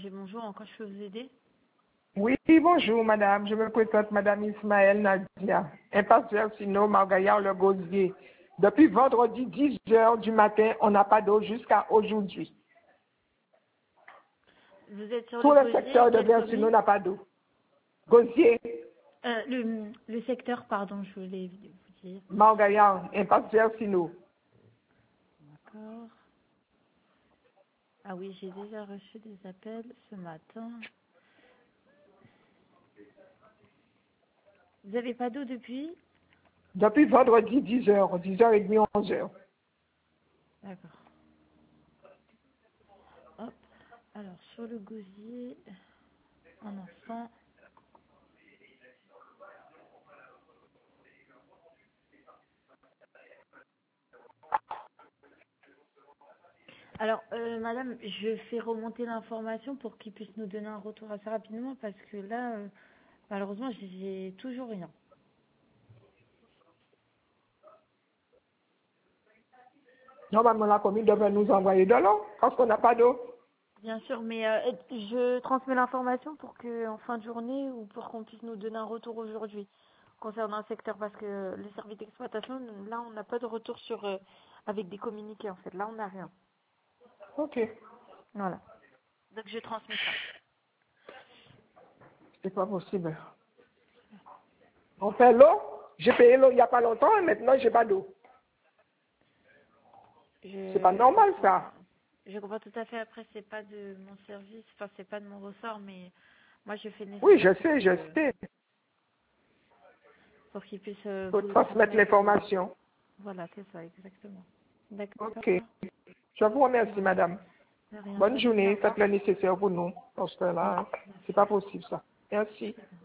Angers, bonjour. En quoi je peux vous aider? Oui, bonjour madame. Je me présente madame Ismaël Nadia, impasse Versino, Margaillard, Le Gosier. Depuis vendredi 10 heures du matin, on n'a pas d'eau jusqu'à aujourd'hui. Vous êtes sur Tout le le Gosier, secteur de quelle Versino commune? n'a pas d'eau. Gosier, Le secteur, pardon, je voulais vous dire. Margaillard, impasse Versino. D'accord. Ah oui, j'ai déjà reçu des appels ce matin. Vous n'avez pas d'eau depuis? Depuis vendredi 10 heures, 10h30, 11 heures. D'accord. Hop. Alors, sur le Gosier, un instant. Alors, madame, je fais remonter l'information pour qu'ils puissent nous donner un retour assez rapidement parce que là, malheureusement, j'ai toujours rien. Normalement, la commune devrait nous envoyer de l'eau parce qu'on n'a pas d'eau. Bien sûr, mais je transmets l'information pour que en fin de journée ou pour qu'on puisse nous donner un retour aujourd'hui concernant un secteur parce que les services d'exploitation, là, on n'a pas de retour sur avec des communiqués en fait. Là, on n'a rien. Ok, Voilà. Donc je transmets ça. c'est pas possible. On fait l'eau, j'ai payé l'eau il n'y a pas longtemps et maintenant j'ai pas d'eau. C'est pas Je normal comprends. ça. Je comprends tout à fait. Après, c'est pas de mon service, enfin c'est pas de mon ressort, mais moi je fais le Oui, nécessaire je sais, je sais. pour qu'ils puissent Il faut vous transmettre transmettre. l'information. Voilà, c'est ça, exactement. D'accord. Ok. Je vous remercie, Voilà. madame. De rien. Bonne Bonne journée. Au journée. revoir. Faites le nécessaire pour nous. Parce que là, c'est Merci. pas possible ça. Merci. Très bien.